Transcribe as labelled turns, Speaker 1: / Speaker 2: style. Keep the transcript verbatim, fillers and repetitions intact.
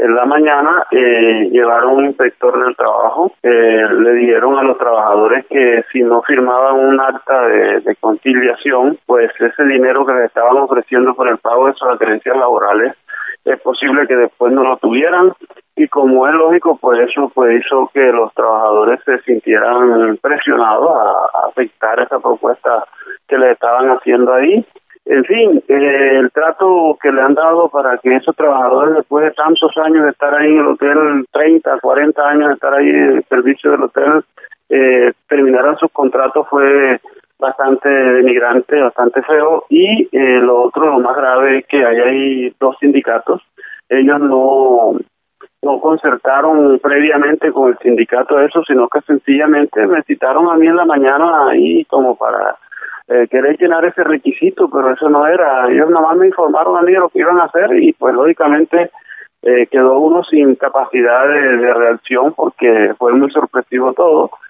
Speaker 1: en la mañana eh, llevaron un inspector del trabajo, eh, le dijeron a los trabajadores que si no firmaban un acta de, de conciliación, pues ese dinero que les estaban ofreciendo por el pago de sus acreencias laborales, es posible que después no lo tuvieran, y como es lógico, pues eso pues hizo que los trabajadores se sintieran presionados a, a aceptar esa propuesta que les estaban haciendo ahí. En fin, eh, el trato que le han dado para que esos trabajadores, después de tantos años de estar ahí en el hotel, treinta, cuarenta años de estar ahí en el servicio del hotel, eh, terminaran sus contratos fue bastante denigrante, bastante feo. Y eh, lo otro, lo más grave, es que hay ahí dos sindicatos. Ellos no, no concertaron previamente con el sindicato eso, sino que sencillamente me citaron a mí en la mañana ahí como para Eh, querer llenar ese requisito, pero eso no era. Ellos nada más me informaron a mí de lo que iban a hacer y pues lógicamente eh, quedó uno sin capacidad de, de reacción porque fue muy sorpresivo todo.